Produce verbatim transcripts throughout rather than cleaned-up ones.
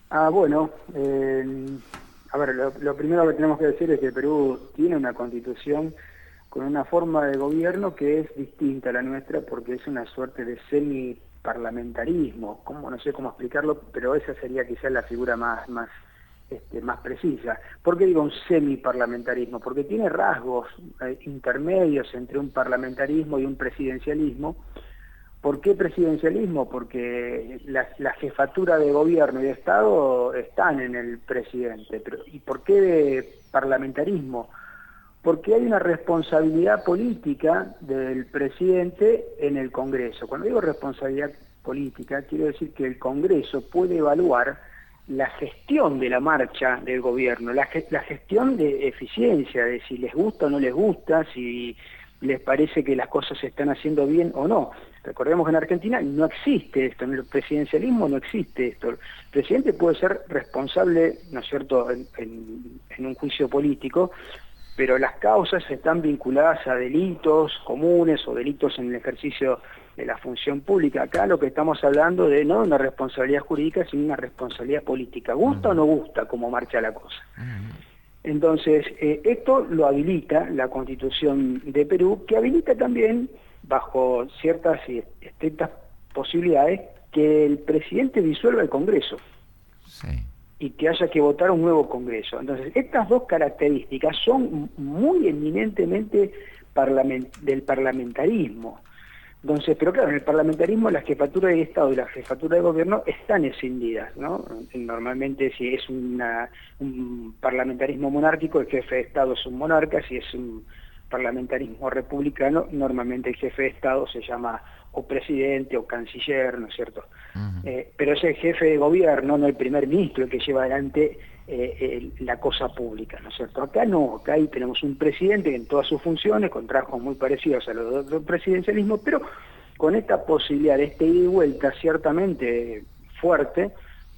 Ah, bueno, eh, a ver, lo, lo primero que tenemos que decir es que Perú tiene una constitución con una forma de gobierno que es distinta a la nuestra porque es una suerte de semi-parlamentarismo. ¿Cómo? No sé cómo explicarlo, pero esa sería quizás la figura más, más, este, más precisa. ¿Por qué digo un semi-parlamentarismo? Porque tiene rasgos eh, intermedios entre un parlamentarismo y un presidencialismo. ¿Por qué presidencialismo? Porque la, la jefatura de gobierno y de Estado están en el presidente. Pero, ¿y por qué de parlamentarismo? Porque hay una responsabilidad política del presidente en el Congreso. Cuando digo responsabilidad política, quiero decir que el Congreso puede evaluar la gestión de la marcha del gobierno, la, la gestión de eficiencia, de si les gusta o no les gusta, si les parece que las cosas se están haciendo bien o no. Recordemos que en Argentina no existe esto, en el presidencialismo no existe esto. El presidente puede ser responsable, ¿no es cierto?, en, en, en un juicio político, pero las causas están vinculadas a delitos comunes o delitos en el ejercicio de la función pública. Acá lo que estamos hablando de no una responsabilidad jurídica, sino una responsabilidad política. ¿Gusta uh-huh. o no gusta cómo marcha la cosa? Uh-huh. Entonces, eh, esto lo habilita la Constitución de Perú, que habilita también, bajo ciertas y estrictas posibilidades, que el presidente disuelva el Congreso. Sí. Y que haya que votar un nuevo Congreso. Entonces, estas dos características son muy eminentemente parlament del parlamentarismo. Entonces, pero claro, en el parlamentarismo la jefatura de Estado y la jefatura de gobierno están escindidas, ¿no? Normalmente si es una, un parlamentarismo monárquico, el jefe de Estado es un monarca; si es un parlamentarismo republicano, normalmente el jefe de Estado se llama o presidente o canciller, ¿no es cierto? Uh-huh. eh, pero es el jefe de gobierno, no el primer ministro, el que lleva adelante eh, el, la cosa pública, ¿no es cierto? Acá no, acá ahí tenemos un presidente en todas sus funciones, con trabajos muy parecidos a los del presidencialismo, pero con esta posibilidad de este ida y vuelta ciertamente fuerte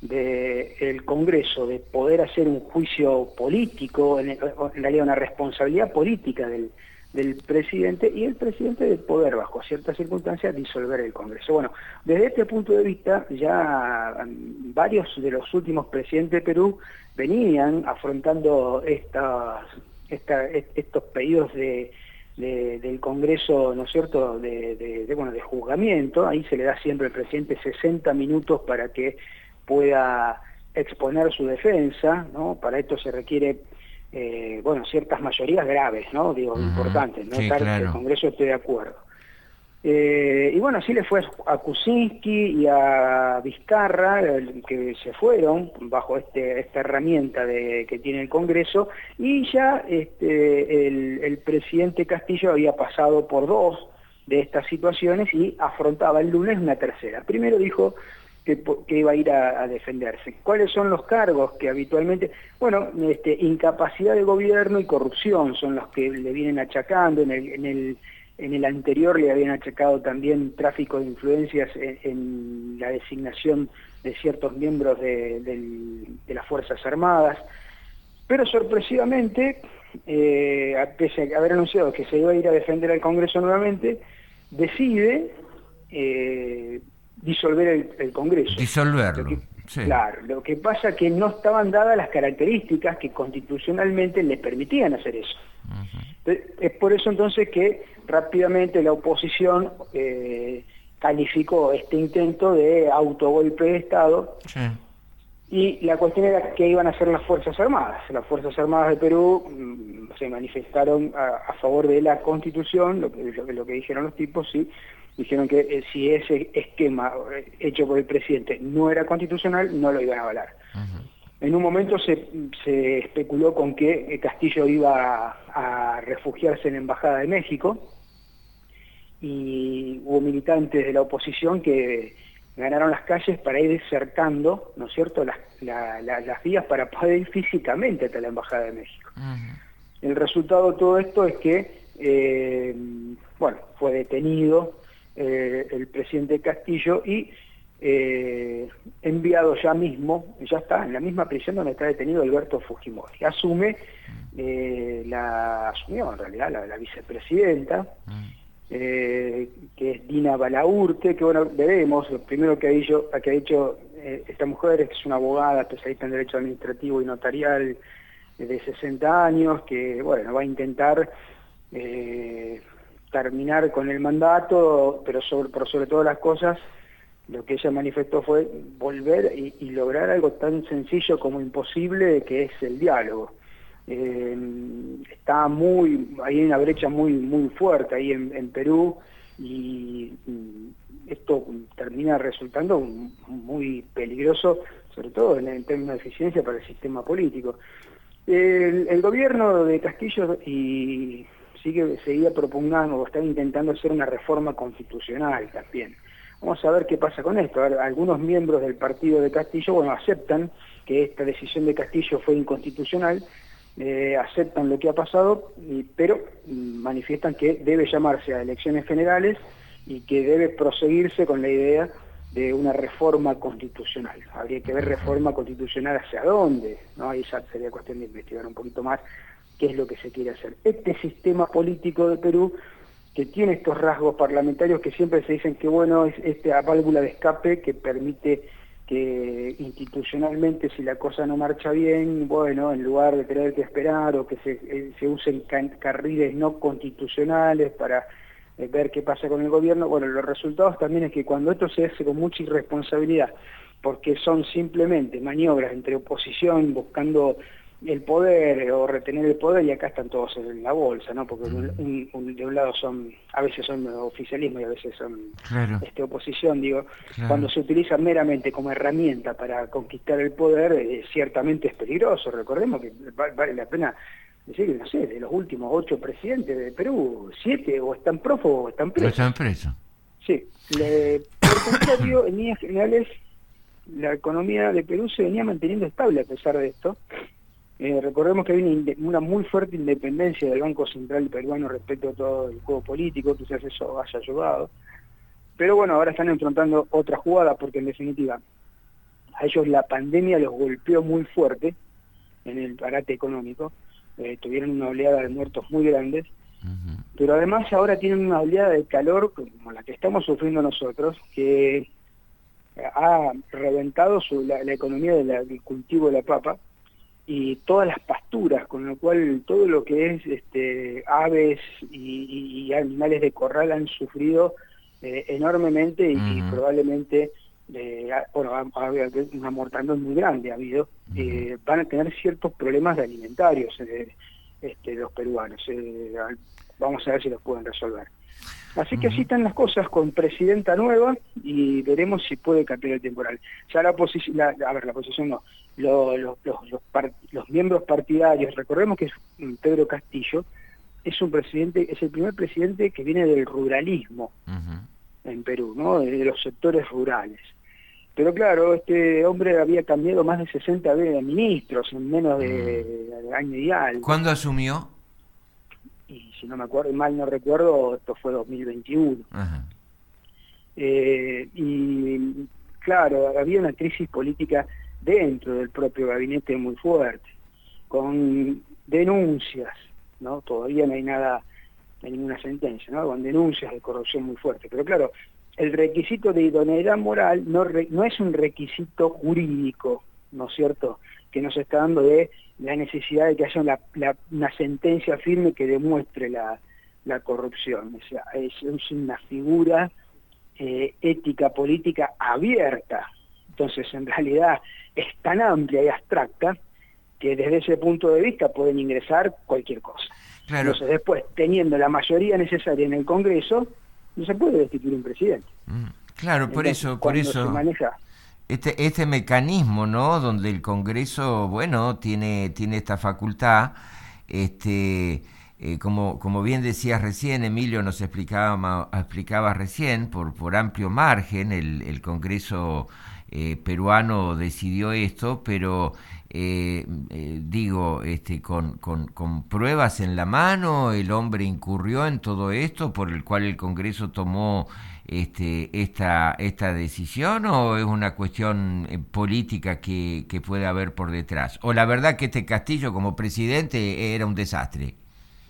del Congreso, de poder hacer un juicio político, en, en realidad una responsabilidad política del del presidente, y el presidente de poder, bajo ciertas circunstancias, disolver el Congreso. Bueno, desde este punto de vista, ya varios de los últimos presidentes de Perú venían afrontando estas, esta, estos pedidos de, de, del Congreso, ¿no es cierto?, de, de, de, bueno, de juzgamiento. Ahí se le da siempre al presidente sesenta minutos para que pueda exponer su defensa, ¿no? Para esto se requiere Eh, bueno, ciertas mayorías graves, ¿no? Digo, uh-huh. importantes, no sí, estar claro. que el Congreso esté de acuerdo. Eh, y bueno, así le fue a Kuczynski y a Vizcarra, que se fueron bajo este, esta herramienta de, que tiene el Congreso, y ya este, el, el presidente Castillo había pasado por dos de estas situaciones y afrontaba el lunes una tercera. Primero dijo Que, que iba a ir a, a defenderse. ¿Cuáles son los cargos que habitualmente? Bueno, este, incapacidad de gobierno y corrupción son los que le vienen achacando. En el, en el, en el anterior le habían achacado también tráfico de influencias en, en la designación de ciertos miembros de, de, de las Fuerzas Armadas. Pero sorpresivamente, eh, pese a haber anunciado que se iba a ir a defender al Congreso nuevamente, decide Eh, disolver el, el Congreso. Disolverlo. Lo que, sí. Claro, lo que pasa es que no estaban dadas las características que constitucionalmente le permitían hacer eso. Uh-huh. Es por eso entonces que rápidamente la oposición eh, calificó este intento de autogolpe de Estado. Sí. Y la cuestión era qué iban a hacer las Fuerzas Armadas. Las Fuerzas Armadas de Perú mmm, se manifestaron a, a favor de la Constitución, lo que, lo, lo que dijeron los tipos, sí. Dijeron que eh, si ese esquema eh, hecho por el presidente no era constitucional, no lo iban a avalar. Uh-huh. En un momento se, se especuló con que eh, Castillo iba a, a refugiarse en la Embajada de México, y hubo militantes de la oposición que ganaron las calles para ir cercando, ¿no es cierto?, las, la, la, las vías para poder ir físicamente hasta la Embajada de México. Uh-huh. El resultado de todo esto es que, eh, bueno, fue detenido Eh, el presidente Castillo y eh, enviado ya mismo, ya está en la misma prisión donde está detenido Alberto Fujimori. Asume, eh, la asumió en realidad la, la vicepresidenta, eh, que es Dina Balaurte, que bueno, veremos, lo primero que ha hecho, que ha hecho eh, esta mujer es una abogada especialista en Derecho Administrativo y Notarial de sesenta años, que bueno, va a intentar eh, terminar con el mandato, pero sobre, por sobre todas las cosas, lo que ella manifestó fue volver y, y lograr algo tan sencillo como imposible, que es el diálogo. Eh, está muy, hay una brecha muy muy fuerte ahí en, en Perú, y, y esto termina resultando muy peligroso, sobre todo en, en términos de eficiencia para el sistema político. El, el gobierno de Castillo y sigue seguía propugnando o está intentando hacer una reforma constitucional también. Vamos a ver qué pasa con esto. Algunos miembros del partido de Castillo, bueno, aceptan que esta decisión de Castillo fue inconstitucional, eh, aceptan lo que ha pasado, y, pero manifiestan que debe llamarse a elecciones generales y que debe proseguirse con la idea de una reforma constitucional. Habría que ver reforma constitucional hacia dónde, ¿no? Ahí ya sería cuestión de investigar un poquito más qué es lo que se quiere hacer. Este sistema político de Perú, que tiene estos rasgos parlamentarios que siempre se dicen que bueno, es esta válvula de escape que permite que institucionalmente, si la cosa no marcha bien, bueno, en lugar de tener que esperar o que se, eh, se usen carriles no constitucionales para eh, ver qué pasa con el gobierno, bueno, los resultados también es que cuando esto se hace con mucha irresponsabilidad, porque son simplemente maniobras entre oposición buscando el poder o retener el poder, y acá están todos en la bolsa, ¿no? Porque un, un, de un lado son, a veces son oficialismo y a veces son claro. este, oposición, digo, claro. Cuando se utiliza meramente como herramienta para conquistar el poder, eh, ciertamente es peligroso. Recordemos que vale la pena decir que, no sé, de los últimos ocho presidentes de Perú, siete o están prófugos o están presos. Están presos. Sí, le, por contrario, en líneas generales, la economía de Perú se venía manteniendo estable a pesar de esto. Eh, recordemos que hay una, una muy fuerte independencia del Banco Central peruano respecto a todo el juego político, quizás eso haya ayudado. Pero bueno, ahora están enfrentando otra jugada, porque en definitiva a ellos la pandemia los golpeó muy fuerte en el parate económico, eh, tuvieron una oleada de muertos muy grandes, uh-huh. pero además ahora tienen una oleada de calor como la que estamos sufriendo nosotros, que ha reventado su, la, la economía de la, del cultivo de la papa y todas las pasturas, con lo cual todo lo que es este, aves y, y animales de corral han sufrido eh, enormemente y, uh-huh. y probablemente eh, bueno, ha, ha habido una mortandad muy grande, ha habido, uh-huh. eh, van a tener ciertos problemas alimentarios eh, este, los peruanos, eh, vamos a ver si los pueden resolver. Así que así están las cosas, con presidenta nueva, y veremos si puede cambiar el temporal. Ya la oposición, la, a ver, la oposición no, lo, lo, los, los, part, los miembros partidarios, recordemos que Pedro Castillo es un presidente, es el primer presidente que viene del ruralismo uh-huh. en Perú, ¿no? De los sectores rurales. Pero claro, este hombre había cambiado más de sesenta ministros en menos de, uh-huh. de año y algo. ¿Cuándo asumió? Y si no me acuerdo, mal no recuerdo, esto fue dos mil veintiuno. Uh-huh. Eh, y claro, había una crisis política dentro del propio gabinete muy fuerte, con denuncias, ¿no? Todavía no hay nada, no hay ninguna sentencia, ¿no? Con denuncias de corrupción muy fuerte. Pero claro, el requisito de idoneidad moral no, re, no es un requisito jurídico, ¿no es cierto?, que nos está dando de la necesidad de que haya una, la, una sentencia firme que demuestre la, la corrupción. O sea, es, es una figura eh, ética política abierta. Entonces, en realidad, es tan amplia y abstracta que desde ese punto de vista pueden ingresar cualquier cosa. Claro. Entonces, después, teniendo la mayoría necesaria en el Congreso, no se puede destituir un presidente. Mm, claro, por Entonces, eso, por eso. Se maneja Este, este mecanismo, ¿no?, donde el Congreso, bueno, tiene, tiene esta facultad, este, eh, como, como bien decías recién, Emilio nos explicaba, explicaba recién, por, por amplio margen, el, el Congreso eh, peruano decidió esto, pero eh, eh, digo, este, con, con, con pruebas en la mano, el hombre incurrió en todo esto, por el cual el Congreso tomó Este, esta, esta decisión, o es una cuestión eh, política que, que puede haber por detrás, o la verdad que este Castillo como presidente era un desastre.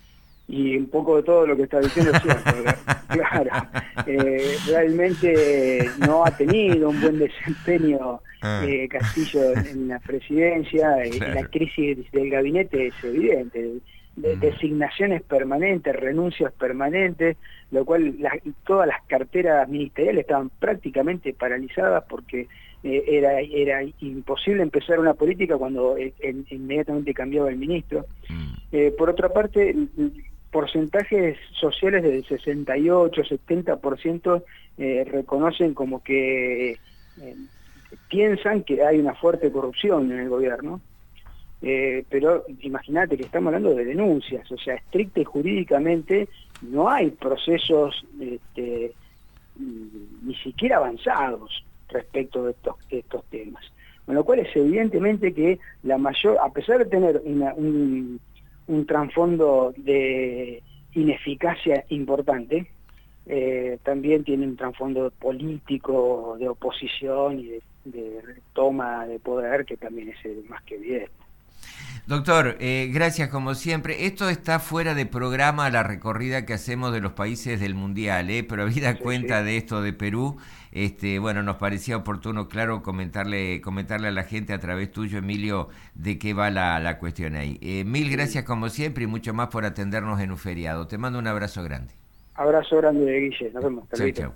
Y un poco de todo lo que está diciendo es cierto, claro. Eh, realmente no ha tenido un buen desempeño eh, Castillo en la presidencia, claro. La crisis del gabinete es evidente, de, mm. designaciones permanentes, renuncias permanentes, lo cual la, todas las carteras ministeriales estaban prácticamente paralizadas porque eh, era, era imposible empezar una política cuando eh, en, inmediatamente cambiaba el ministro. Mm. Eh, por otra parte, porcentajes sociales del sesenta y ocho, setenta por ciento eh, reconocen como que eh, piensan que hay una fuerte corrupción en el gobierno, eh, pero imagínate que estamos hablando de denuncias, o sea, estricta y jurídicamente no hay procesos este, ni siquiera avanzados respecto de estos, de estos temas. Con lo cual es evidentemente que la mayor, a pesar de tener una, un un trasfondo de ineficacia importante, eh, también tiene un trasfondo político, de oposición y de, de toma de poder que también es eh, más que evidente. Doctor, eh, gracias como siempre. Esto está fuera de programa, la recorrida que hacemos de los países del Mundial, ¿eh? Pero habida sí, cuenta sí. de esto de Perú, este, bueno, nos parecía oportuno, claro, comentarle comentarle a la gente a través tuyo, Emilio, de qué va la, la cuestión ahí. Eh, mil gracias como siempre y mucho más por atendernos en un feriado. Te mando un abrazo grande. Abrazo grande, Guille. Nos vemos. Chau, chau.